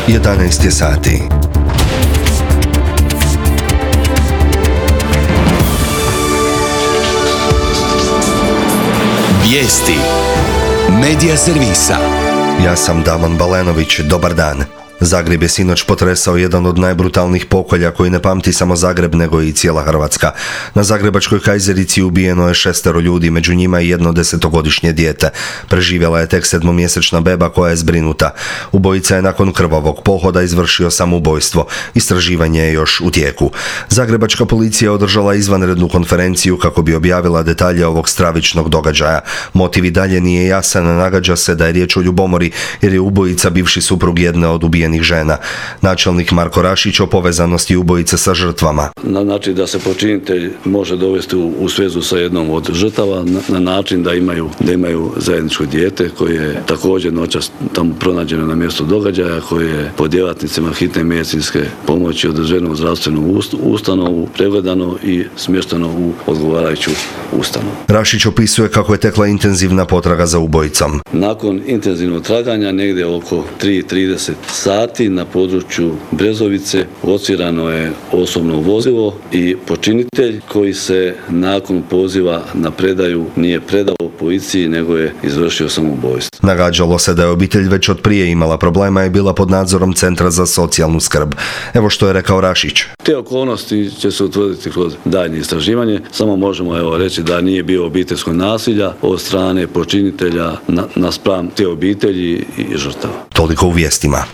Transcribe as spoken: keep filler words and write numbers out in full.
jedanaest je sati. Vijesti Medija servisa. Ja sam Damon Balenović, dobar dan. Zagreb je sinoć potresao jedan od najbrutalnijih pokolja koji ne pamti samo Zagreb nego i cijela Hrvatska. Na zagrebačkoj Kajzerici ubijeno je šestero ljudi, među njima i jedno desetogodišnje dijete. Preživjela je tek sedmomjesečna beba koja je zbrinuta. Ubojica je nakon krvavog pohoda izvršio samoubojstvo. Istraživanje je još u tijeku. Zagrebačka policija održala izvanrednu konferenciju kako bi objavila detalje ovog stravičnog događaja. Motiv i dalje nije jasan, nagađa se da je riječ o ljubomori jer je ubojica bivši suprug jedne od ubijenih žena. Načelnik Marko Rašić o povezanosti ubojice sa žrtvama. Znači da se počinitelj može dovesti u, u svezu sa jednom od žrtava na, na način da imaju, da imaju zajedničko dijete koje je također noćas tamo pronađeno na mjestu događaja, koje je po djelatnicima hitne medicinske pomoći održeno u zdravstvenu ustanovu, pregledano i smješteno u odgovarajuću ustanovu. Rašić opisuje kako je tekla intenzivna potraga za ubojicom. Nakon intenzivnog traganja negdje oko tri i trideset sati na području Brezovice locirano je osobno vozilo i počinitelj koji se nakon poziva na predaju nije predao policiji nego je izvršio samoubojstvo. Nagađalo se da je obitelj već od prije imala problema i bila pod nadzorom Centra za socijalnu skrb. Evo što je rekao Rašić. Te okolnosti će se utvrditi kroz daljnje istraživanje. Samo možemo evo reći da nije bilo obiteljskog nasilja od strane počinitelja na, naspram te obitelji i žrtava. Toliko u vijestima.